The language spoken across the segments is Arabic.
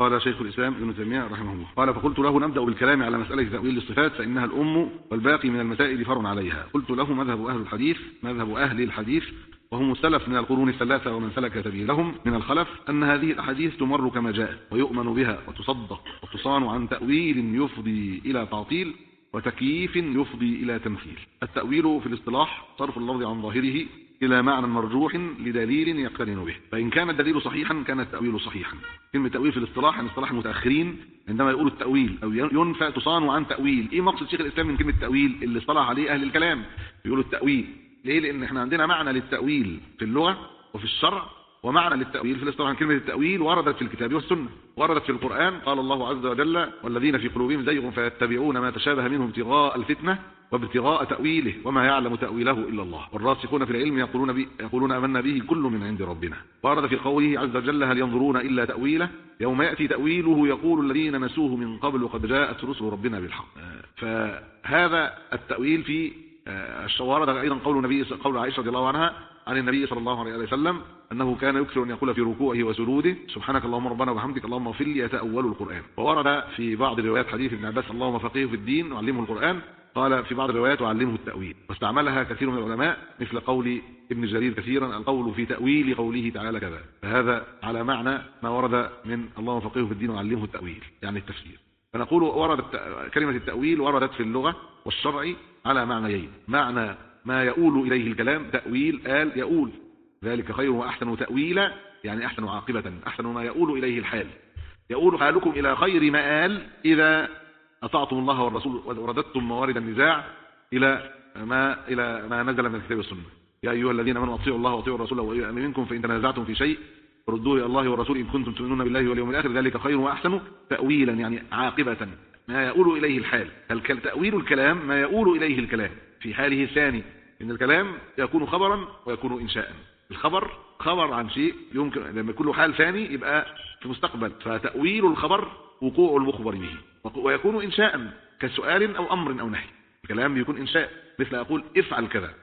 قال شيخ الإسلام ابن تيمية رحمه الله قال: فقلت له: نبدأ بالكلام على مسألة تأويل الصفات فإنها الأم والباقي من المسائل فرع عليها. قلت له: مذهب أهل الحديث وهم السلف من القرون الثلاثة ومن سلك سبيلهم من الخلف أن هذه الأحاديث تمر كما جاءت ويؤمن بها وتصدق وتصان عن تأويل يفضي إلى تعطيل وتكييف يفضي إلى تمثيل. التأويل في الاصطلاح صرف اللفظ عن ظاهره إلى معنى مرجوح لدليل يقترن به، فإن كان الدليل صحيحا كان التأويل صحيحا. كلمة تأويل في الاصطلاح عن اصطلاح المتأخرين عندما يقولوا التأويل أو ينفع تصان عن تأويل. إيه مقصد شيخ الإسلام من كلمة تأويل اللي اصطلح عليه أهل الكلام؟ يقولوا التأويل ليه؟ لأن احنا عندنا معنى للتأويل في اللغة وفي الشرع ومعنى للتأويل في الاصطلاح. كلمة التأويل وردت في الكتاب والسنة، وردت في القرآن. قال الله عز وجل: والذين في قلوبهم زيغ فيتبعون ما تشابه منه ابتغاء الفتنة وابتغاء تأويله وما يعلم تأويله إلا الله والراسخون في العلم يقولون آمنا به كل من عند ربنا. ورد في قوله عز وجل: هل ينظرون إلا تأويله يوم يأتي تأويله يقول الذين نسوه من قبل قد جاءت رسل ربنا بالحق. فهذا التأويل في ورد أيضا قول عائشة رضي الله عنها عن النبي صلى الله عليه وسلم أنه كان يكثر أن يقول في ركوعه وسجوده: سبحانك اللهم ربنا وبحمدك اللهم اغفر لي، يتأول القرآن. وورد في بعض روايات حديث ابن عباس: اللهم فقهه في الدين وعلمه القرآن. قال في بعض الروايات: وعلمه التأويل. واستعملها كثير من العلماء مثل قول ابن جرير كثيرا: القول في تأويل قوله تعالى كذا. فهذا على معنى ما ورد من اللهم فقهه في الدين وعلمه التأويل، يعني التفسير. فنقول كلمة التأويل وردت في اللغة والشرع على معنيين: معنى ما يؤول إليه الكلام، تأويل آل يؤول، ذلك خير وأحسن تأويلا، يعني أحسن عاقبة، أحسن ما يؤول إليه الحال. يؤول حالكم إلى خير مآل إذا أطعتم الله والرسول ورددتم موارد النزاع إلى ما نزل من الكتاب والسنة. يا أيها الذين آمنوا أطيعوا الله وأطيعوا الرسول وأولي الأمر منكم فإن تنازعتم في شيء فردوه إلى الله والرسول إن كنتم تؤمنون بالله واليوم الآخر، ذلك خير وأحسن تأويلا، يعني عاقبة ما يؤول إليه الحال. تأويل الكلام ما يؤول إليه الكلام في حاله الثاني، إن الكلام يكون خبرا ويكون إنشاء. الخبر خبر عن شيء يمكن لما يكون له حال ثاني يبقى في المستقبل، فتأويل الخبر وقوع المخبر به، ويكون إنشاء كسؤال أو أمر أو نهي. الكلام يكون إنشاء، مثل أقول افعل كذا،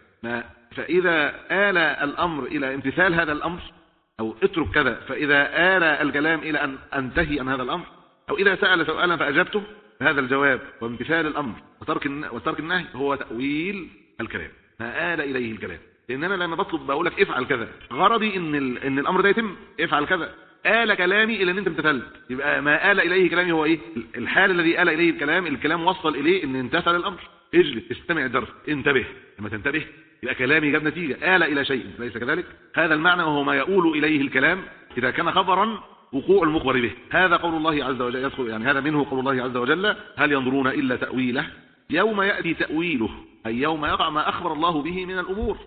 فإذا آل الأمر إلى امتثال هذا الأمر، أو اترك كذا، فإذا آل الكلام إلى أن أنتهي عن هذا الأمر، أو إذا سأل سؤالا فأجبته، هذا الجواب وامتثال الأمر وترك النهي هو تأويل الكلام، ما آل إليه الكلام. لأن أنا لما بقول لك افعل كذا، غرضي إن الأمر ده يتم، افعل كذا، آل كلامي إلى أن أنت امتثلت، يبقى ما آل إليه كلامي هو إيه؟ الحال الذي آل إليه الكلام وصل إليه إن امتثل الأمر. اجلس استمع الدرس، انتبه، لما تنتبه يبقى كلامي جاب نتيجة، آل إلى شيء، ليس كذلك؟ هذا المعنى وهو ما يؤول إليه الكلام إذا كان خبرا وقوع المخبر به. هذا قول الله عز وجل يدخل، يعني هذا منه قول الله عز وجل: هل ينظرون إلا تأويله يوم يأتي تأويله، أي يوم يقع ما أخبر الله به من الأمور،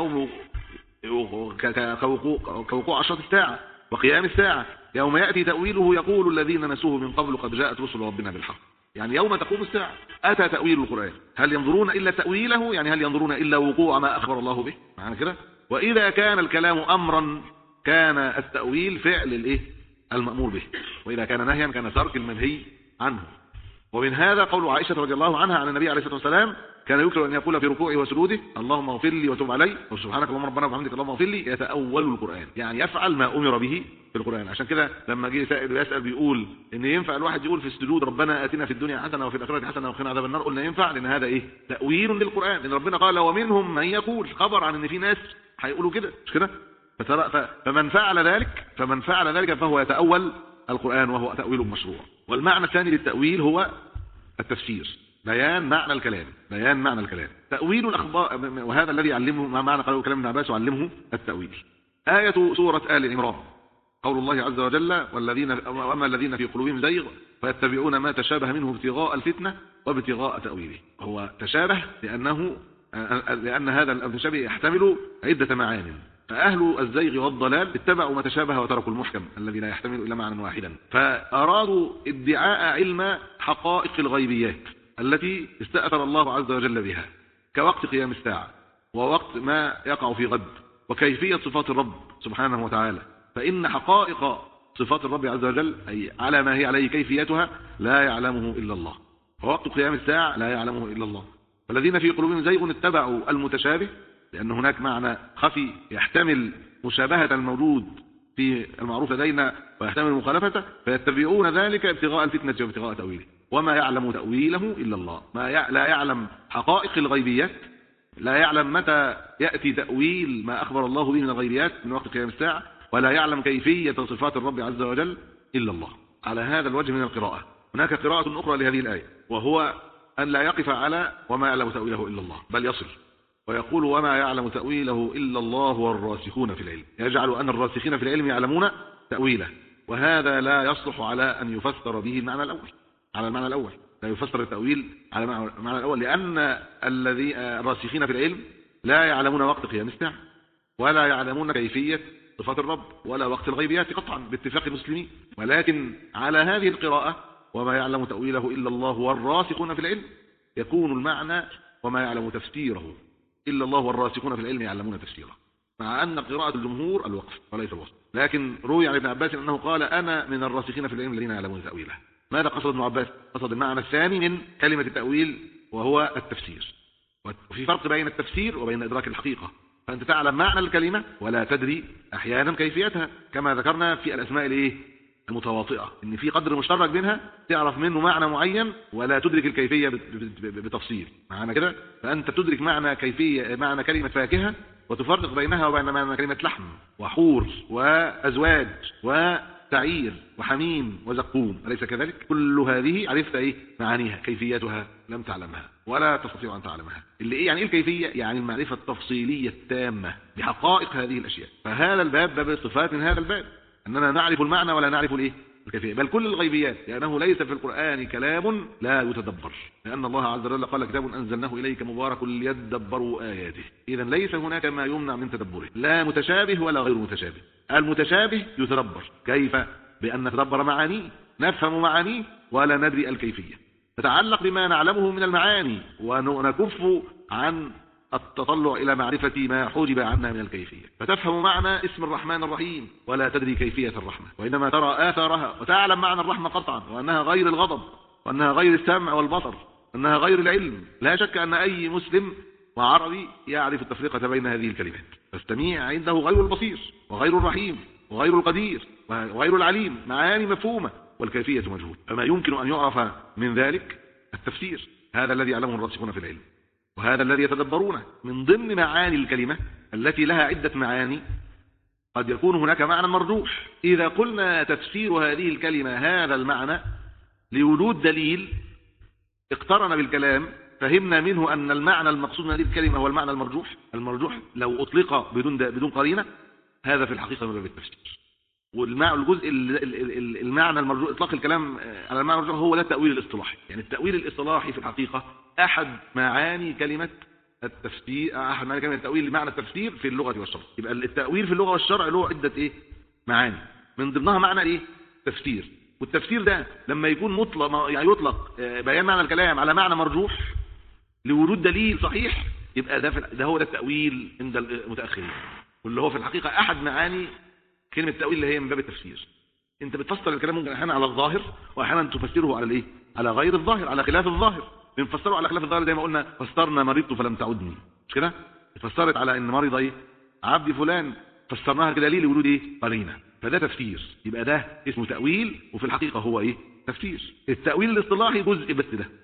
كوقوع عشرة الساعة وقيام الساعة. يوم يأتي تأويله يقول الذين نسوه من قبل قد جاءت رسل ربنا بالحق، يعني يوم تقوم الساعة أتى تأويل القرآن. هل ينظرون إلا تأويله، يعني هل ينظرون إلا وقوع ما أخبر الله به، معنى كده. وإذا كان الكلام أمرا كان التأويل فعل المأمور به، وإذا كان نهيا كان ترك المنهي عنه. ومن هذا قول عائشة رضي الله عنها عن النبي عليه الصلاة والسلام: كان يكثر أن يقول في ركوعه وسجوده: اللهم اغفر لي وتب علي، وسبحانك اللهم ربنا وبحمدك اللهم اغفر لي، يتأول القرآن، يعني يفعل ما أمر به في القرآن. عشان كده لما جه سائل يسأل بيقول إن ينفع الواحد يقول في السجود: ربنا آتنا في الدنيا حسنة وفي الآخرة حسنة وقنا عذاب النار، قلنا ينفع لأن هذا تأويل للقرآن، لأن ربنا قال: ومنهم من يقول، خبر عن إن في ناس هيقولوا كده، مش كده؟ فمن فعل ذلك فهو يتأول القرآن، وهو تأويل مشروع. والمعنى الثاني للتأويل هو التفسير، بيان معنى الكلام. تأويل الأخبار، وهذا الذي يعلمه ما معنى قالوا كلام ابن عباس وعلمه التأويل. آية سورة آل عمران قول الله عز وجل: وأما الذين في قلوبهم زيغ فيتبعون ما تشابه منه ابتغاء الفتنة وابتغاء تأويله. هو تشابه لأن هذا المتشابه يحتمل عدة معان، فأهل الزيغ والضلال اتبعوا ما تشابه وتركوا المحكم الذي لا يحتمل إلا معنى واحدا، فأرادوا ادعاء علم حقائق الغيبيات التي استأثر الله عز وجل بها، كوقت قيام الساعة ووقت ما يقع في غد، وكيفية صفات الرب سبحانه وتعالى. فإن حقائق صفات الرب عز وجل أي على ما هي عليه كيفيتها لا يعلمه إلا الله، ووقت قيام الساعة لا يعلمه إلا الله. فالذين في قلوبهم زيغ اتبعوا المتشابه، لأن هناك معنى خفي يحتمل مشابهة الموجود في المعروف لدينا ويحتمل مخالفته، فيتبعون ذلك ابتغاء الفتنة وابتغاء تأويله. وما يعلم تأويله إلا الله. لا يعلم حقائق الغيبيات، لا يعلم متى يأتي تأويل ما أخبر الله به من الغيبيات من وقت قيام الساعة، ولا يعلم كيفية صفات الرب عز وجل إلا الله. على هذا الوجه من القراءة. هناك قراءة أخرى لهذه الآية، وهو أن لا يقف على وما يعلم تأويله إلا الله، بل يصل ويقول وما يعلم تأويله إلا الله والراسخون في العلم، يجعل أن الراسخين في العلم يعلمون تأويله. وهذا لا يصلح على أن يفسر به المعنى الأول، على المعنى الأول لا يفسر التأويل على المعنى الأول، لأن الراسخين في العلم لا يعلمون وقت قيام الساعة، ولا يعلمون كيفية صفات الرب، ولا وقت الغيبيات قطعا باتفاق المسلمين. ولكن على هذه القراءة وما يعلم تأويله إلا الله والراسخون في العلم، يكون المعنى وما يعلم تفسيره إلا الله والراسخون في العلم يعلمون تفسيره، مع أن قراءة الجمهور الوقف وليس الوصف. لكن روي عن ابن عباس أنه قال أنا من الراسخين في العلم الذين يعلمون تأويله. ماذا قصد ابن عباس؟ قصد المعنى الثاني من كلمة التأويل وهو التفسير. وفي فرق بين التفسير وبين إدراك الحقيقة. فأنت تعلم معنى الكلمة ولا تدري أحيانا كيفيتها، كما ذكرنا في الأسماء المتواطئة، إن في قدر مشترك بينها تعرف منه معنى معين ولا تدرك الكيفية بتفصيل معنا كده. فأنت تدرك معنى كيفية معنى كلمة فاكهة وتفرق بينها وبين معنى كلمة لحم وحور وأزواج وسعير وحميم وزقوم، أليس كذلك؟ كل هذه عرفت معانيها، كيفيتها لم تعلمها ولا تستطيع أن تعلمها. اللي يعني الكيفية؟ يعني المعرفة التفصيلية التامة بحقائق هذه الأشياء. فهذا الباب باب الصفات من هذا الباب، أننا نعرف المعنى ولا نعرف الكيفية. بل كل الغيبيات، لأنه ليس في القرآن كلام لا يتدبر، لأن الله عز وجل قال كتاب أنزلناه إليك مبارك ليدبروا آياته. إذن ليس هناك ما يمنع من تدبره، لا متشابه ولا غير متشابه. المتشابه يتدبر، كيف؟ بأن نتدبر معانيه، نفهم معانيه ولا ندري الكيفية، نتعلق بما نعلمه من المعاني ونكف عن التطلع إلى معرفة ما حجب عنا من الكيفية. فتفهم معنى اسم الرحمن الرحيم ولا تدري كيفية الرحمة، وإنما ترى آثارها وتعلم معنى الرحمة قطعا، وأنها غير الغضب، وأنها غير السمع والبصر، وأنها غير العلم. لا شك أن أي مسلم وعربي يعرف التفرقة بين هذه الكلمات. فالسميع عنده غير البصير وغير الرحيم وغير القدير وغير العليم، معاني مفهومة والكيفية مجهول. فما يمكن أن يعرف من ذلك التفسير، هذا الذي يعلمه الراسخون في العلم، وهذا الذي يتدبرونه. من ضمن معاني الكلمة التي لها عدة معاني قد يكون هناك معنى مرجوح. إذا قلنا تفسير هذه الكلمة هذا المعنى لوجود دليل اقترن بالكلام، فهمنا منه أن المعنى المقصود من هذه الكلمة هو المعنى المرجوح. المرجوح لو أطلق بدون قرينة هذا في الحقيقة من باب التفسير. والجزء المعنى المرجوح، إطلاق الكلام على المعنى المرجوح، هو ده التأويل الاصطلاحي. يعني التأويل الاصطلاحي في الحقيقة أحد معاني كلمة التفسير، أحد معاني كلمة التأويل لمعنى التفسير في اللغة والشرع. يبقى التأويل في اللغة والشرع له عدة معاني، من ضمنها معنى تفسير. والتفسير ده لما يكون مطلق، يعني يطلق بيان معنى الكلام على معنى مرجوح لوجود دليل صحيح، يبقى ده هو ده التأويل عند المتأخرين، واللي هو في الحقيقة أحد معاني كلمة التأويل اللي هي من باب التفسير. انت بتفسر الكلام ممكن احيانا على الظاهر، واحيانا تفسره على على غير الظاهر، على خلاف الظاهر. بنفسره على خلاف الظاهر زي ما قلنا فسرنا مريضت فلم تعدني، مش كده؟ فسرت على ان مريض عبد فلان، فسرناها كده لوجود قرينه، فده تفسير. يبقى ده اسمه تأويل، وفي الحقيقة هو تفسير. التأويل الاصطلاحي جزء بس ده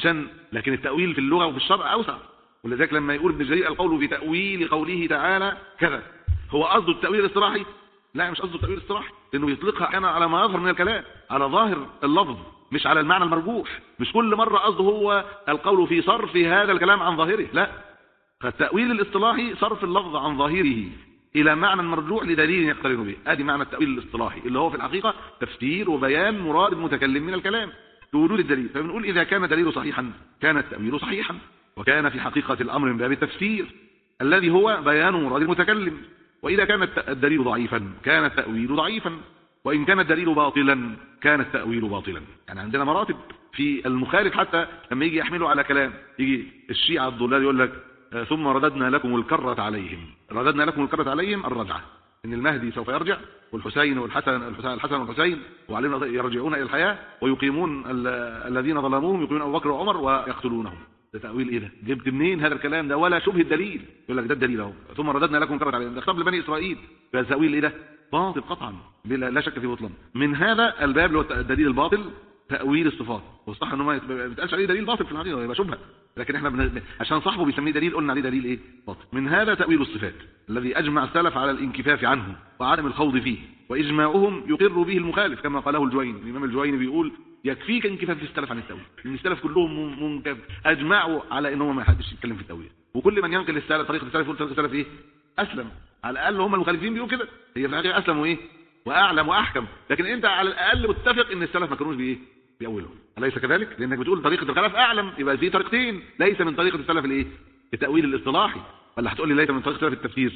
لكن التأويل في اللغة وفي الشرع اوسع. ولذلك لما يقول ابن جرير القول في تأويل قوله تعالى كذا، هو قصده التأويل الاصطلاحي؟ لا، مش قصده التأويل الاصطلاحي، لانه يطلقها احيانا على ما يظهر من الكلام، على ظاهر اللفظ، مش على المعنى المرجوح. مش كل مرة قصده هو القول في صرف هذا الكلام عن ظاهره، لا. فالتأويل الاصطلاحي صرف اللفظ عن ظاهره الى معنى مرجوح لدليل يقترن به. ادي معنى التأويل الاصطلاحي، اللي هو في الحقيقة تفسير وبيان مراد المتكلم من الكلام بوجود الدليل. فبنقول اذا كان الدليل صحيحا كان التأويل صحيحا، وكان في حقيقة الامر من باب التفسير الذي هو بيان مراد المتكلم. وإذا كان الدليل ضعيفا كان التأويل ضعيفا، وإن كان الدليل باطلا كان التأويل باطلا. يعني عندنا مراتب في المخالف، حتى لما يجي يحمله على كلام، يجي الشيعة الضلال يقول لك ثم رددنا لكم الكرة عليهم. رددنا لكم الكرة عليهم الرجعة، إن المهدي سوف يرجع، والحسين الحسن والحسين وعلينا يرجعون إلى الحياة، ويقيمون الذين ظلموهم، يقيمون أبو بكر وعمر ويقتلونهم. ده تأويل ده؟ جبت منين هذا الكلام ده؟ ولا شبه الدليل. يقول لك ده الدليل اهو، ثم رددنا لكم الكرة عليهم. ده خطاب لبني إسرائيل. ده تأويل ده؟ باطل قطعا لا شك في بطلان. من هذا الباب اللي هو الدليل الباطل تأويل الصفات، والصح انه ما بيتقالش عليه دليل باطل في الحقيقه، يبقى شبهه، لكن احنا عشان صاحبه بيسميه دليل قلنا عليه دليل ايه باطل. من هذا تأويل الصفات الذي اجمع السلف على الانكفاف عنه وعدم الخوض فيه، واجماعهم يقر به المخالف كما قاله الجويني. الامام الجويني بيقول يكفيك انكفاف السلف عن التأويل، لان السلف كلهم اجمعوا على ان هم ما حدش يتكلم في التأويل، وكل من ينقل السلف طريقه السلف يقول طريقه السلف ايه اسلم، على الاقل هم المخالفين بيقولوا كده، هي في الحقيقه اسلم وايه واعلم واحكم، لكن انت على الاقل متفق ان السلف ما كانوش بايه بيأولهم، أليس كذلك؟ لانك بتقول طريقه الخلف اعلم، يبقى في طريقتين، ليس من طريقه السلف الايه التأويل الاصطلاحي، ولا هتقول لي ليس من طريقه السلف التفسير؟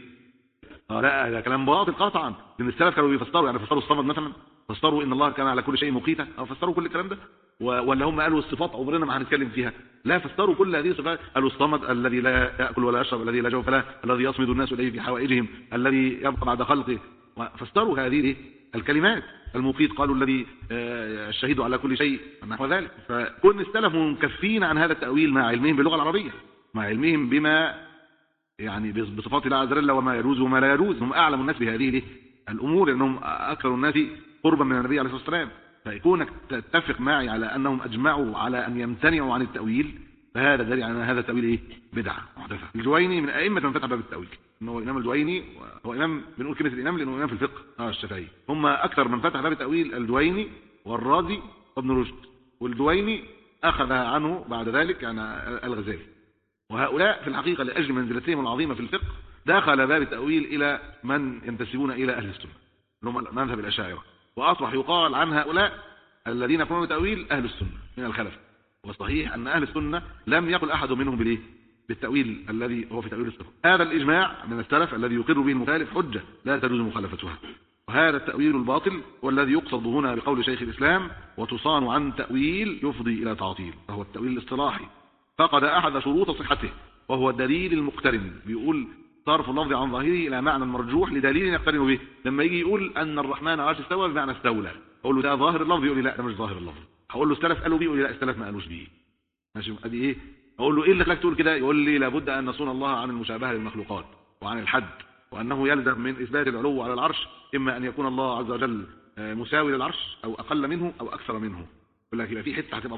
لا ده كلام باطل قطعا، لان السلف كانوا بيفسروا، يعني فسروا الصمد مثلا، فسروا ان الله كان على كل شيء مقيتا، او فسروا كل الكلام ده، ولا هم قالوا الصفات عمرنا ما هنتكلم فيها، لا فسروا كل هذه الصفات، قالوا الصمد الذي لا ياكل ولا يشرب، الذي لا جوف له، الذي يصمد الناس اليه في حوائجهم، الذي يبقى بعد خلقه، فسروا هذه الكلمات. المقيت قالوا الذي الشهيد على كل شيء نحو ذلك. فكون السلف منكفين عن هذا التأويل مع علمهم باللغه العربيه، مع علمهم بما يعني بصفات الله عز وجل وما يجوز وما لا يجوز، هم اعلم الناس بهذه الامور، لانهم اكثر الناس قربا من النبي عليه الصلاه والسلام. فيكونك تتفق معي على انهم اجمعوا على ان يمتنعوا عن التأويل، فهذا دليل على ان هذا التأويل ايه بدعه محدثه. الجويني من ائمه من فتح باب التأويل، انه الامام الجويني هو امام، بنقول كلمه الامام لانه امام في الفقه الشافعي، هم اكثر من فتح باب التأويل الجويني والرازي وابن رشد، والجويني اخذ عنه بعد ذلك يعني الغزالي، وهؤلاء في الحقيقه لاجل منزلتهم العظيمه في الفقه دخل باب التأويل الى من ينتسبون الى اهل السنه اللي هم مذهب الاشاعره، واصبح يقال عن هؤلاء الذين يقولون بالتأويل اهل السنه من الخلف. والصحيح ان اهل السنه لم يقل احد منهم بالايه بالتأويل الذي هو في تأويل الصفات. هذا الاجماع من السلف الذي يقر به المخالف حجه لا تجوز مخالفتها، وهذا التأويل الباطل والذي يقصد هنا بقول شيخ الاسلام وتصان عن تأويل يفضي الى تعطيل، وهو التأويل الاصطلاحي فقد احد شروط صحته وهو الدليل المقترن، بيقول صرف اللفظ عن ظاهره الى معنى مرجوح لدليل يقترن به. لما يجي يقول ان الرحمن عرش استوى بمعنى استولى، اقول له ده ظاهر اللفظ، يقول لي لا ده مش ظاهر اللفظ. هقول له السلف قالوا بيه، يقول لي لا السلف ما قالوش بيه. ماشي، ادي ايه؟ اقول له ايه اللي خلاك تقول كده؟ يقول لي لابد ان نصون الله عن المشابهه للمخلوقات وعن الحد، وانه يلزم من اثبات العلو على العرش اما ان يكون الله عز وجل مساوي للعرش او اقل منه او اكثر منه، يقول لك يبقى في حته هتبقى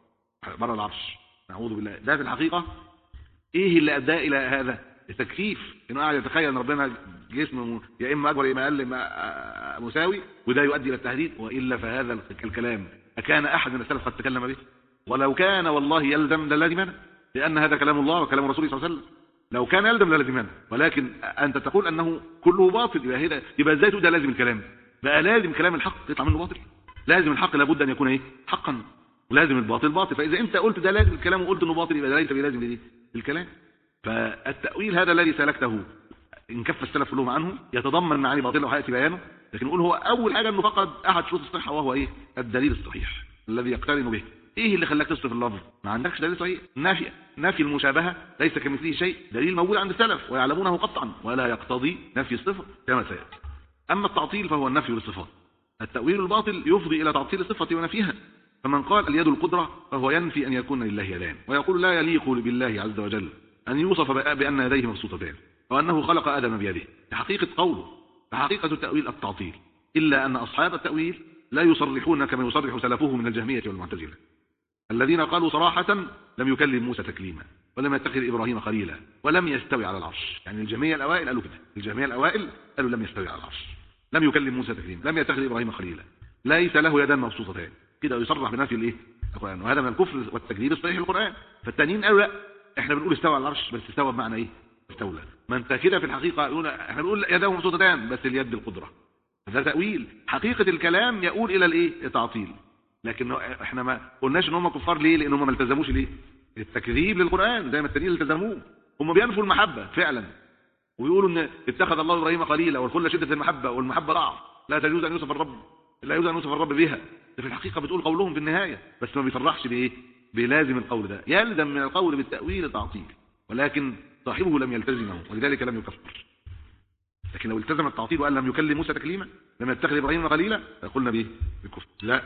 بره العرش، نعوذ بالله. ده في الحقيقه ايه اللي ادى الى هذا التكييف؟ انه قاعد يتخيل ان ربنا جسمه يا اما اكبر يا اما اقل مساوي، وده يؤدي الى التهديد. والا فهذا الكلام اكان احد من السلف قد تكلم به؟ ولو كان والله يلزم للازمنا، لان هذا كلام الله وكلام رسوله صلى الله عليه وسلم، لو كان يلزم للازمنا، ولكن انت تقول انه كله باطل، يبقى ازاي تقول ده لازم الكلام؟ بقى لازم كلام الحق يطلع منه باطل؟ لازم الحق لابد ان يكون ايه حقا، ولازم الباطل باطل. فاذا انت قلت ده لازم الكلام وقلت انه باطل، يبقى ده ليس بلازم ايه الكلام. فالتأويل هذا الذي سلكته ان كف السلف كلهم عنه يتضمن معاني باطله وحياتي بيانه، لكن نقول هو اول حاجه انه فقد احد شروط الصحه، وهو ايه الدليل الصحيح الذي يقترن به. ايه اللي خلاك تصرف اللفظ؟ ما عندكش دليل صحيح. نفي المشابهه ليس كمثله شيء، دليل موجود عند السلف ويعلمونه قطعا، ولا يقتضي نفي الصفه كما سياتي. اما التعطيل فهو النفي للصفات. التأويل الباطل يفضي الى تعطيل الصفه ونفيها، فمن قال اليد القدره فهو ينفي ان يكون لله يدان، ويقول لا يليق بالله عز وجل ان يوصف بان يديه مبسوطتان وانه خلق ادم بيده. حقيقه قوله، حقيقه التأويل التعطيل، الا ان اصحاب التأويل لا يصرحون كما يصرح سلفه من الجهميه والمعتزله الذين قالوا صراحه لم يكلم موسى تكليما ولم يتخذ ابراهيم خليلا ولم يستوي على العرش. يعني الجهميه الاوائل قالوا كده، الجهميه الاوائل قالوا لم يستوي على العرش، لم يكلم موسى تكليما، لم يتخذ ابراهيم خليلا، ليس له يدان مبسوطتان، كده يصرح بنفي الايه القران، وهذا من الكفر والتكذيب الصحيح للقران. فالتانيين قالوا لا احنا بنقول استوى على العرش، بس استوى بمعنى ايه استولى. ما انت كده في الحقيقه يقول احنا بنقول يداه مبسوطتان بس اليد القدره، هذا تأويل. حقيقه الكلام يقول الى الايه التعطيل، لكن احنا ما قلناش ان هم كفار ليه؟ لان هم ما التزموش الايه التكذيب للقران زي ما التانيين التزموه. هم بينفوا المحبه فعلا، ويقولوا ان اتخذ الله ابراهيم خليلا والخله شده المحبه، والمحبه ضعف لا تجوز ان يوصف الرب، لا يجوز ان يوصف الرب بها. في الحقيقه بتقول قولهم في النهايه، بس ما بيصرحش بايه بلازم القول ده. يلزم من القول بالتأويل تعطيل، ولكن صاحبه لم يلتزمه ولذلك لم يكفر. لكن لو التزم التعطيل وقال لم يكلم موسى تكليما لم يتخذ ابراهيم خليلا فقلنا به بالكفر. لا،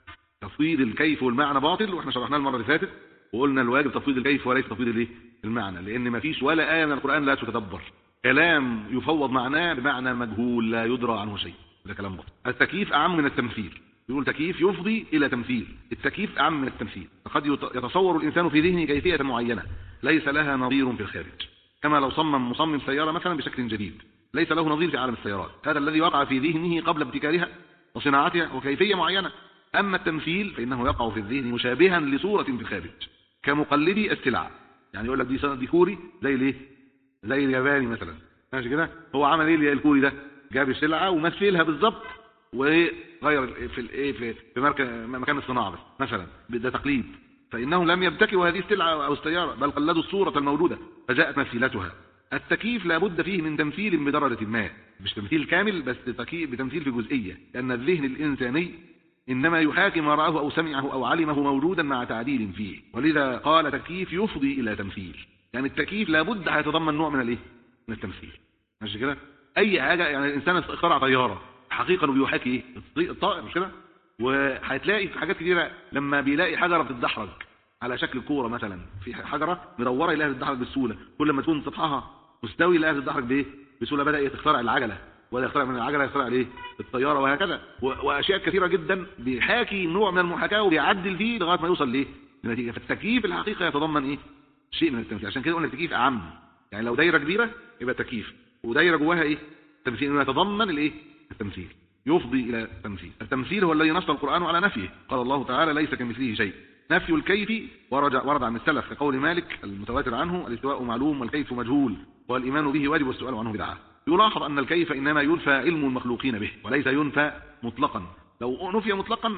تفويض الكيف والمعنى باطل، واحنا شرحناه المره اللي فاتت وقلنا الواجب تفويض الكيف وليس تفويض الايه المعنى، لان ما فيش ولا ايه من القران لا تتدبر، كلام يفوض معناه بمعنى مجهول لا يدرى عنه شيء، ده كلام باطل. التكييف أعم من التمثيل، يقول تكييف يفضي إلى تمثيل، التكييف أعم من التمثيل. فقد يتصور الإنسان في ذهنه كيفية معينة ليس لها نظير في الخارج، كما لو صمم مصمم سيارة مثلا بشكل جديد ليس له نظير في عالم السيارات، هذا الذي وقع في ذهنه قبل ابتكارها وصناعتها وكيفية معينة. أما التمثيل فإنه يقع في الذهن مشابها لصورة في الخارج، كمقلدي السلع، يعني يقول لك دي كوري زي الايه، زي الياباني مثلا، ماشي كده. هو عمل ايه الكوري ده؟ جاب السلعه ومثلها بالظبط وغير في الايه في مكان الصناعه بس مثلا، ده تقليد. فانهم لم يبتكروا هذه السلعه او السياره، بل قلدوا الصوره الموجوده فجاءت مثيلتها. التكييف لا بد فيه من تمثيل بدرجه ما، مش تمثيل كامل بس بتمثيل في جزئيه، لان الذهن الانساني إنما يحاكي ما رآه أو سمعه أو علمه موجودا مع تعديل فيه، ولذا قال تكييف يفضي إلى تمثيل. يعني التكييف لابد هيتضمن نوع من الايه، من التمثيل، ماشي كده. أي حاجة، يعني الإنسان اخترع طيارة حقيقة بيحاكي ايه الطائر، مش كده؟ وهتلاقي في حاجات كتيرة لما بيلاقي حجرة بتتدحرج على شكل كورة مثلا، في حجرة مدورة يلاقيها بتتدحرج بسهولة، كل ما تكون سطحها مستوي يلاقيها بتتدحرج بايه، بسهولة. بدأ يخترع العجلة، ولا يخترع من العجلة يخترع الايه، الطيارة، وهكذا. واشياء كثيرة جدا بيحاكي نوع من المحاكاة وبيعدل فيه لغاية ما يوصل ليه لنتيجة. فالتكييف الحقيقة يتضمن ايه، شيء من التمثيل. عشان كده قلنا التكييف اعم، يعني لو دايرة كبيرة يبقى تكييف، ودايرة جواها ايه، تمثيل، انه يتضمن الايه، التمثيل، يفضي الى التمثيل. التمثيل هو الذي نص القرآن على نفيه، قال الله تعالى ليس كمثله شيء. نفي الكيف ورد عن السلف كقول مالك المتواتر عنه الاستواء معلوم والكيف مجهول والإيمان به واجب والسؤال عنه بدعة. يلاحظ أن الكيف إنما ينفى علم المخلوقين به وليس ينفى مطلقا. لو نفي مطلقا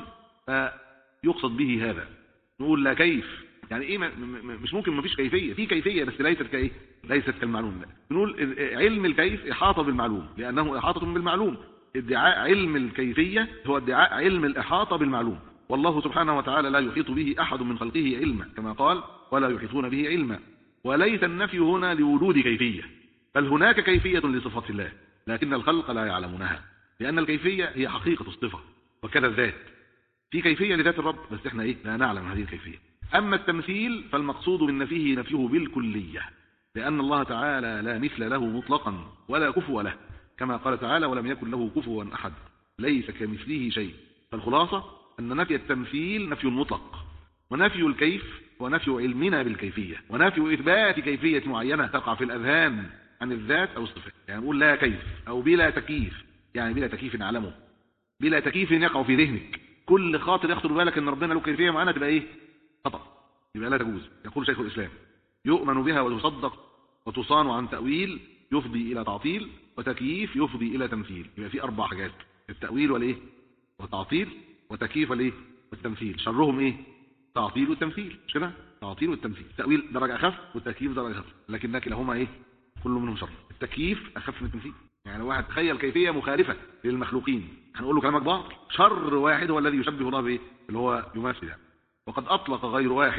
يقصد به هذا، نقول لا كيف، يعني ايه مش ممكن، ما فيش كيفيه، في كيفيه بس ليست كايه، ليست كالمعلوم. لا، نقول علم الكيف احاطه بالمعلوم لانه احاطه بالمعلوم. ادعاء علم الكيفيه هو ادعاء علم الاحاطه بالمعلوم، والله سبحانه وتعالى لا يحيط به احد من خلقه علما، كما قال ولا يحيطون به علما. وليس النفي هنا لوجود كيفيه، بل هناك كيفيه لصفات الله لكن الخلق لا يعلمونها، لان الكيفيه هي حقيقه الصفه وكذا الذات. في كيفيه لذات الرب بس احنا ايه، لا نعلم هذه الكيفيه. أما التمثيل فالمقصود من نفيه بالكلية، لأن الله تعالى لا مثل له مطلقا ولا كفو له، كما قال تعالى ولم يكن له كفوا أحد ليس كمثله شيء. فالخلاصة أن نفي التمثيل نفي مطلق، ونفي الكيف ونفي علمنا بالكيفية، ونفي إثبات كيفية معينة تقع في الأذهان عن الذات أو الصفات. يعني نقول لا كيف أو بلا تكييف، يعني بلا تكييف نعلمه، بلا تكييف يقع في ذهنك، كل خاطر يخطر بالك أن ربنا له كيفية معينة تبقى إيه، خطأ، يبقى لا تجوز. يقول شيخ الإسلام يؤمن بها وتصدق وتصان عن تأويل يفضي إلى تعطيل، وتكييف يفضي إلى تمثيل. يبقى في 4 حاجات، التأويل والإيه، والتعطيل وتكييف والإيه، والتمثيل. شرهم إيه، تعطيل والتمثيل، مش كده؟ تعطيل والتمثيل، التأويل درجة أخف والتكييف درجة أخف، لكن كلاهما إيه، كل منهم شر. التكييف أخف من التمثيل، يعني واحد تخيل كيفية مخالفة للمخلوقين هنقول له كلامك باطل. شر واحد هو الذي يشبه الله بإيه، اللي هو يماثل يعني. وقد أطلق غير واحد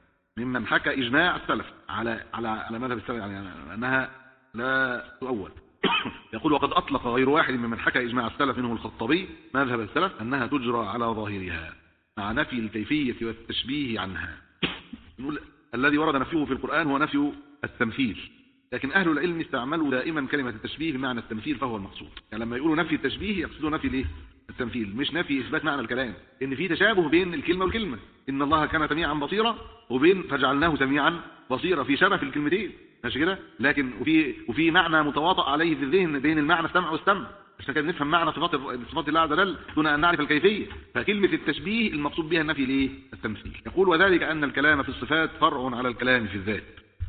ممن حكى إجماع السلف على مذهب السلف، يعني أنها لا تؤول. يقول وقد أطلق غير واحد ممن حكى إجماع السلف منه الخطبي مذهب السلف أنها تجرى على ظاهرها مع نفي الكيفية والتشبيه عنها. نقول الذي ورد نفيه في القرآن هو نفي التمثيل، لكن أهل العلم استعملوا دائما كلمة التشبيه بمعنى التمثيل فهو المقصود. يعني لما يقولوا نفي التشبيه يقصدوا نفي الايه، التمثيل، مش نفي إثبات معنى الكلام، إن في تشابه بين الكلمة والكلمة، إن الله كان سميعا بصيرا وبين فجعلناه سميعا بصيرا، في شبه في الكلمتين، ماشي كده. لكن وفي معنى متواطئ عليه في الذهن بين المعنى السمع والسمع، عشان كده نفهم معنى صفات الله عز وجل دون أن نعرف الكيفية. فكلمة التشبيه المقصود بها النفي ليه، التمثيل. يقول وذلك أن الكلام في الصفات فرع على الكلام في الذات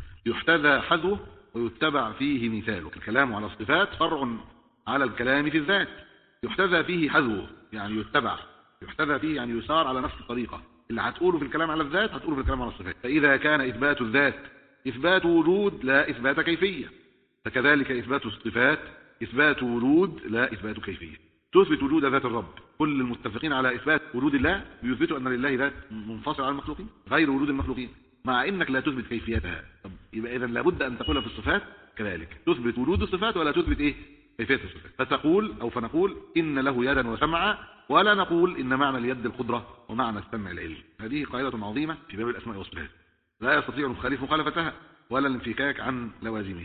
يحتذى حذوه ويتبع فيه مثاله. الكلام على الصفات فرع على الكلام في الذات يحتذى فيه حذوه، يعني يتبع، يحتذى فيه يعني يسار على نفس الطريقة. اللي هتقوله في الكلام على الذات هتقوله في الكلام على الصفات. فإذا كان إثبات الذات إثبات وجود لا إثبات كيفية، فكذلك إثبات الصفات إثبات وجود لا إثبات كيفية. تثبت وجود ذات الرب، كل المتفقين على إثبات وجود الله بيثبتوا أن لله ذات منفصل عن المخلوقين غير وجود المخلوقين، مع إنك لا تثبت كيفيتها. طب يبقى إذا لابد أن تقول في الصفات كذلك، تثبت وجود الصفات ولا تثبت إيه، كيفية الصفات. فتقول أو فنقول إن له يدا وسمعا، ولا نقول إن معنى اليد القدرة ومعنى السمع العلم. هذه قاعدة عظيمة في باب الأسماء والصفات لا يستطيع المخالف مخالفتها ولا الانفكاك عن لوازمها.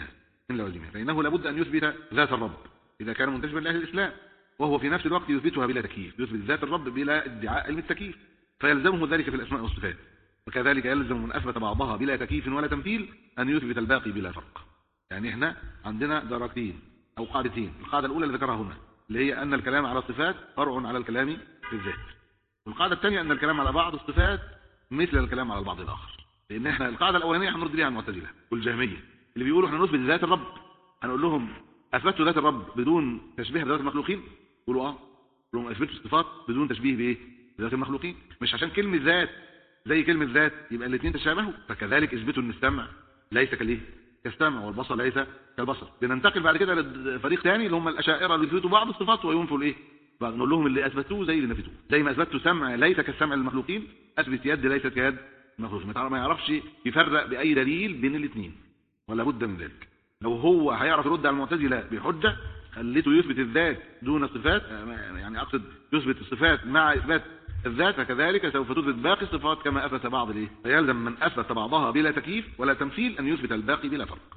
من لوازمها، فإنه لابد أن يثبت ذات الرب إذا كان منتسبا لأهل الإسلام، وهو في نفس الوقت يثبتها بلا تكييف، يثبت ذات الرب بلا ادعاء علم التكييف، فيلزمه ذلك في الأسماء والصفات. وكذلك يلزم من أثبت بعضها بلا تكييف ولا تمثيل أن يثبت الباقي بلا فرق. يعني احنا عندنا درجتين أو قاعدتين، القاعدة الأولى اللي ذكرها هنا اللي هي أن الكلام على الصفات فرع على الكلام في الذات، والقاعدة الثانية أن الكلام على بعض الصفات مثل الكلام على البعض الآخر. لأن احنا القاعدة الأولانية هنرد بها على المعتزلة والجهمية اللي بيقولوا احنا نثبت ذات الرب، هنقول لهم أثبتوا ذات الرب بدون تشبيه بذات المخلوقين؟ يقولوا اه. لهم أثبتوا الصفات بدون تشبيه بإيه؟ بذات المخلوقين. مش عشان كلمة ذات زي كلمة ذات يبقى الاثنين تشابهوا، فكذلك اثبتوا ان السمع ليس كالايه؟ كالسمع، والبصر ليس كالبصر. بننتقل بعد كده لفريق ثاني اللي هم الأشاعرة اللي يثبتوا بعض الصفات وينفوا الايه؟ نقول لهم اللي اثبتوه زي اللي نفيتوه، زي ما اثبتوا سمع ليس كالسمع للمخلوقين اثبت يد ليست كيد المخلوقين. ما يعرفش يفرق باي دليل بين الاثنين، ولا بد من ذلك. لو هو هيعرف يرد على المعتزلة بحجة خليته يثبت الذات دون الصفات، يعني اقصد يثبت الصفات مع اثبات الذات، فكذلك سوف تثبت باقي الصفات كما اثبت بعض الايه. فيلزم من اثبت بعضها بلا تكييف ولا تمثيل ان يثبت الباقي بلا فرق.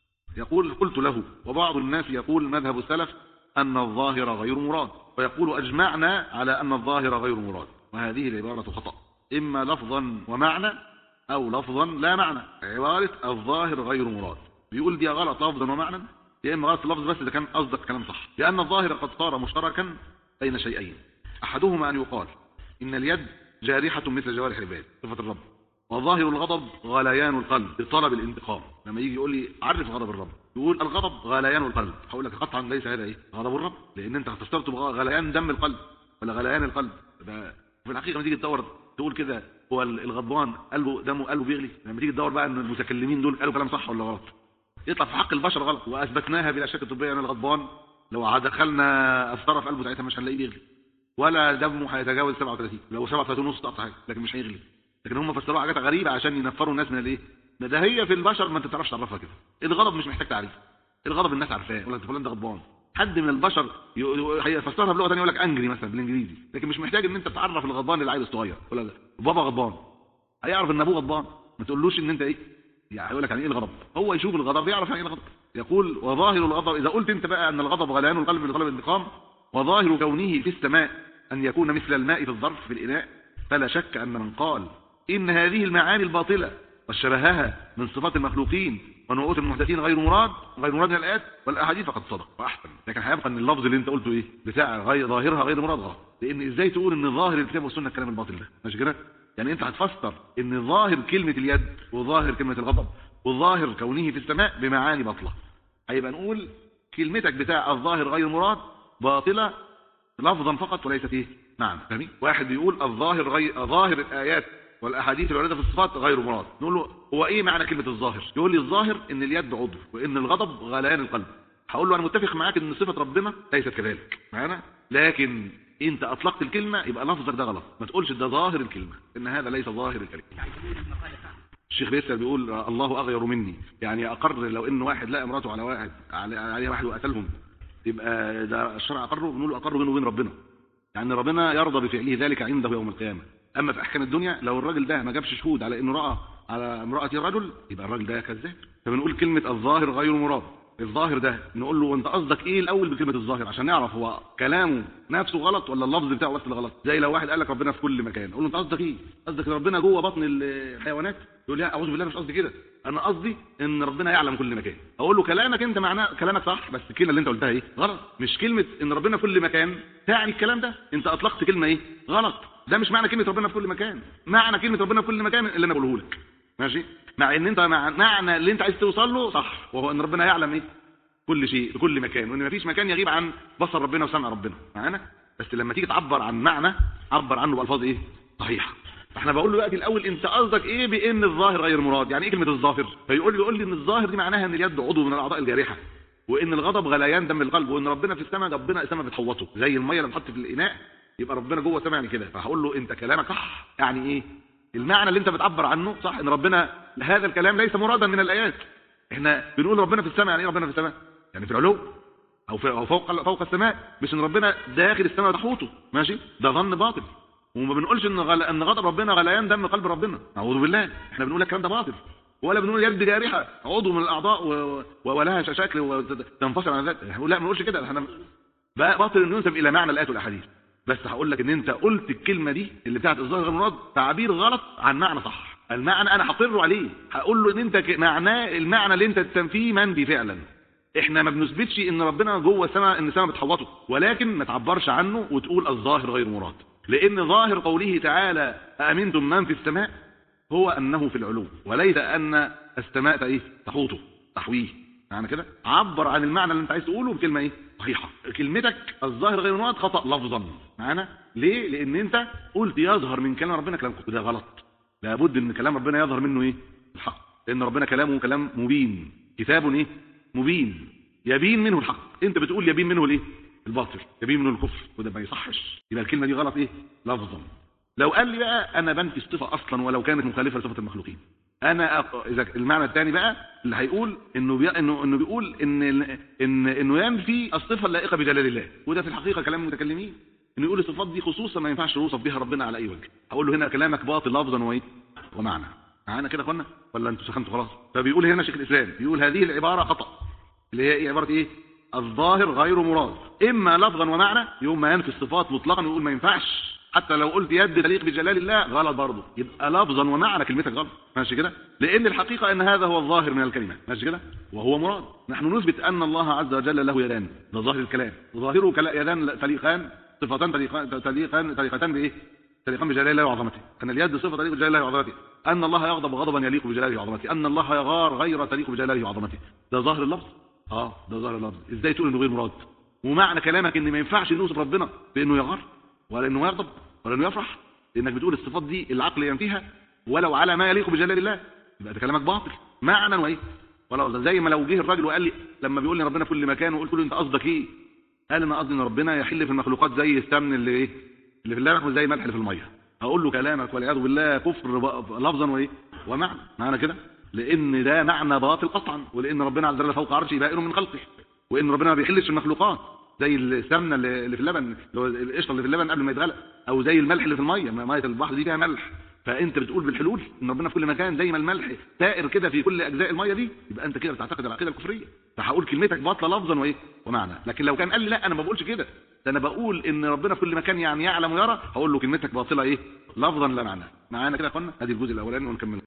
يقول قلت له وبعض الناس يقول مذهب السلف ان الظاهر غير مراد، ويقول اجمعنا على ان الظاهر غير مراد، وهذه العبارة خطأ، اما لفظا ومعنى او لفظا لا معنى. عبارة الظاهر غير مراد بيقول دي غلط لفظا ومعنى، يا اما غلط اللفظ بس اذا كان قصدك كلام صح، لان الظاهر قد صار مشتركا بين شيئين، احدهما ان يقال ان اليد جارحة مثل جوارح العباد صفة الرب، وظاهر الغضب غليان القلب بطلب الانتقام. لما يجي يقول لي عرف غضب الرب يقول الغضب غليان القلب، هقول لك قطعا ليس هذا ايه غضب الرب، لان انت هتسترطب غليان دم القلب ولا غليان القلب. في الحقيقة لما تيجي تدور تقول كده هو الغضبان قلبه دمه قلبه بيغلي، لما تيجي تدور بقى ان المتكلمين دول قالوا كلام صح ولا غلط، يطلع في حق البشر غلط، واثبتناها بلا شك طبيا ان الغضبان لو دخلنا اسطره في قلبه ساعتها مش هنلاقيه بيغلي، ولا دمه هيتجاوز 37، لو 37 ونص تقطع حاجه لكن مش هيغلي. لكن هم فسروها حاجات غريبه عشان ينفروا الناس من الايه، ده هي في البشر ما انت تعرفش تعرفها كده. الغضب مش محتاج تعريف، الغضب الناس عارفاه، يقول لك فلان ده غضبان. حد من البشر هيفسرها بلغه ثانيه يقول لك انجري مثلا بالانجليزي، لكن مش محتاج ان انت تعرف الغضبان للعيل الصغير، يقول لك بابا غضبان، هيعرف ان ابوه غضبان، ما تقولوش ان انت ايه يعني، يقول لك يعني ايه الغضب، هو يشوف الغضب يعرف يعني ايه الغضب. يقول وظاهر الغضب، اذا قلت انت بقى ان الغضب غليان القلب لطلب الانتقام، وظاهر كونه في السماء ان يكون مثل الماء في الظرف في الاناء، فلا شك ان من قال ان هذه المعاني الباطله وشبهها من صفات المخلوقين ونعوت المحدثين غير مراد من الايات والاحاديث فقد صدق واحسن. لكن هيبقى ان اللفظ اللي انت قلته ايه بتاع ظاهرها غير مراد غلط، لان ازاي تقول ان ظاهر الكتاب والسنه الكلام الباطل ده ماشي كده؟ يعني انت هتفسر ان ظاهر كلمة اليد وظاهر كلمة الغضب وظاهر كونه في السماء بمعاني باطلة، هيبقى نقول كلمتك بتاع الظاهر غير مراد باطلة لفظا فقط وليست ايه معنى. فاهمين؟ واحد بيقول الظاهر ظاهر الايات والاحاديث الواردة في الصفات غير مراد، نقول له هو ايه معنى كلمة الظاهر؟ يقول لي الظاهر ان اليد عضو وان الغضب غليان القلب. هقول له انا متفق معاك ان صفة ربنا ليست كذلك معانا، لكن انت اطلقت الكلمة يبقى لفظك ده غلط، ما تقولش ده ظاهر الكلمة، ان هذا ليس ظاهر الكلمة. الشيخ بيسأل بيقول الله اغير مني، يعني اقر لو ان واحد لقى امراته على واحد عليه واحد وقتلهم يبقى ده الشرع اقره؟ بنقول له اقره بينه وبين ربنا، يعني ربنا يرضى بفعله ذلك عنده يوم القيامة. اما في احكام الدنيا لو الراجل ده ما جابش شهود على انه رأى على امرأة الرجل يبقى الراجل ده كذاب. فبنقول كلمة الظاهر غير مراد، الظاهر ده نقول له انت قصدك ايه الاول بكلمه الظاهر عشان نعرف هو كلامه نفسه غلط ولا اللفظ بتاعه بس اللي غلط. زي لو واحد قال لك ربنا في كل مكان، قول له انت قصدك ايه؟ قصدك ربنا جوه بطن الحيوانات؟ يقول لي اعوذ بالله مش قصدي كده، انا قصدي ان ربنا يعلم كل مكان. اقول له كلامك انت معناه كلامك صح بس الكلمه اللي انت قلتها ايه غلط، مش كلمه ان ربنا في كل مكان تعني الكلام ده، انت اطلقت كلمه ايه غلط، ده مش معنى كلمه ربنا في كل مكان. معنى كلمه ربنا في كل مكان اللي انا بقوله لك ماشي، مع ان انت معنى اللي انت عايز توصل له صح، وهو ان ربنا يعلم ايه كل شيء في كل مكان، وان مفيش مكان يغيب عن بصر ربنا وسمع ربنا معانا. بس لما تيجي تعبر عن معنى عبر عنه بالفاظ ايه صحيحه. فاحنا بقول له دلوقتي الاول انت قصدك ايه بان الظاهر غير مراد؟ يعني ايه كلمه الظاهر؟ فيقول لي ان الظاهر دي معناها ان اليد عضو من الاعضاء الجارحه، وان الغضب غليان دم القلب، وان ربنا في السماء ربنا السماء بتحوطه زي الميه اللي بتحط في الاناء يبقى ربنا جوه السماء يعني كده. فهقول له انت كلامك صح، يعني ايه المعنى اللي انت بتعبر عنه صح، ان ربنا هذا الكلام ليس مرادا من الايات. احنا بنقول ربنا في السماء، يعني ايه ربنا في السماء؟ يعني في العلو او فوق السماء، مش ان ربنا داخل السماء تحوطه ماشي، ده ظن باطل. وما بنقولش ان غضب ربنا غليان دم قلب ربنا، اعوذ بالله، احنا بنقول الكلام ده باطل. ولا بنقول يد جارحه عضو من الاعضاء ولها شكل وتنفصل عن ذات. لا ما نقولش كده، احنا باطل انه ينسب الى معنى الايات والاحاديث. بس هقول لك ان انت قلت الكلمه دي اللي بتاعت الظاهر غير المراد تعبير غلط عن معنى صح. المعنى انا هقر عليه، هقول له ان انت معناه المعنى اللي انت تنفيه منفي فعلا. احنا ما بنثبتش ان ربنا جوه السماء، ان السماء بتحوطه، ولكن ما تعبرش عنه وتقول الظاهر غير مراد، لان ظاهر قوله تعالى أأمنتم من في السماء هو انه في العلو، وليس ان السماء ايه تحوطه تحويه. معنى كده عبر عن المعنى اللي انت عايز تقوله بكلمه ايه صحيحه. كلمتك الظاهر غير مراد خطا لفظا معانا. ليه؟ لان انت قلت يظهر من كلام ربنا كلام ده غلط. لابد ان كلام ربنا يظهر منه ايه الحق، لان ربنا كلامه كلام مبين، كتاب ايه مبين يبين منه الحق. انت بتقول يبين منه الايه الباطل، يبين منه الكفر، وده ما يصحش. يبقى الكلمه دي غلط ايه لفظا. لو قال لي بقى انا بنفي الصفه اصلا ولو كانت مخالفه لصفه المخلوقين، انا اذا المعنى الثاني بقى اللي هيقول انه بيقول انه ينفي الصفه اللائقه بجلال الله، وده في الحقيقه كلام المتكلمين، انه يقول الصفات دي خصوصا ما ينفعش يوصف بها ربنا على اي وجه. هقول له هنا كلامك باطل لفظا وايه ومعنى. معانا كده يا اخوانا ولا انتوا سخنتوا خلاص؟ فبيقول هنا شيخ الاسلام بيقول هذه العباره خطا، اللي هي ايه عباره ايه الظاهر غير مراد، اما لفظا ومعنى يوم ما ينفي الصفات مطلقا ويقول ما ينفعش، حتى لو قلت يد تليق بجلال الله غلط برضه، يبقى لفظا ومعنى كلمتك غلط. ماشي كده؟ لان الحقيقه ان هذا هو الظاهر من الكلمه. ماشي كده؟ وهو مراد. نحن نثبت ان الله عز وجل له يدان، ده ظاهر الكلام، وظاهره يدان تليقان، صفتان تليقتان بايه تليقان بجلال الله وعظمته. ان اليد صفه تليق بجلال الله وعظمته، ان الله يغضب غضبا يليق بجلاله وعظمته، ان الله يغار غير تليق بجلاله وعظمته. ده ظاهر اللفظ. ده ظاهر اللفظ. ازاي تقول انه غير مراد؟ ومعنى كلامك ان ما ينفعش نوصف ربنا بانه يغار ولا انه يغضب ولا انه يفرح، لانك بتقول الصفات دي العقل ينفيها ولو على ما يليق بجلال الله، يبقى ده كلامك باطل معنى وايه ولا. زي ما لو جه الراجل وقال لي لما بيقول لي ربنا في كل مكان وقلت له انت قصدك ايه؟ قال انا قصدي ان ربنا يحل في المخلوقات زي السمن اللي ايه اللي في اللبن وزي ملح اللي في الميه. هقول له كلامك والعياذ بالله كفر لفظا وايه ومعنى. معنى كده لان ده معنى باطل قطعا، ولان ربنا عز وجل فوق عرشه بائن من خلقه، وان ربنا ما بيحلش في المخلوقات زي السمنه اللي في اللبن، اللي هو القشطه اللي في اللبن قبل ما يتغلى، او زي الملح اللي في الميه، ميه البحر دي فيها ملح. فانت بتقول بالحلول ان ربنا في كل مكان زي ما الملح سائر كده في كل اجزاء الميه دي، يبقى انت كده بتعتقد العقيده الكفريه. فهقول كلمتك باطله لفظا وايه ومعنى. لكن لو كان قال لي لا انا ما بقولش كده، ده انا بقول ان ربنا في كل مكان يعني يعلم ويرى، هقول له كلمتك باطله ايه لفظا لا معنى. معانا كده يا اخوانا؟ ادي الجزء الاولاني ونكمل.